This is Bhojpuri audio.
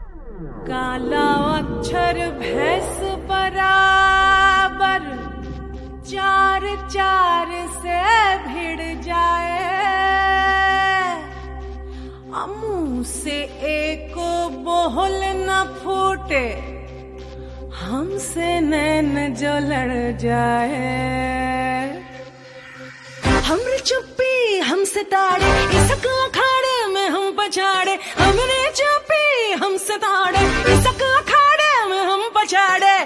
काला अक्षर भैंस बराबर, चार चार से भिड़ जाए। मुंह से एक बोल न फूटे, हमसे नैन जो लड़ जाए। हमरे चुप्पी हमसे ताड़े, इस अखाड़े में हम पछाड़े। हमरे चुप्पी हमसे ताड़े, इस अखाड़े में हम पछाड़े।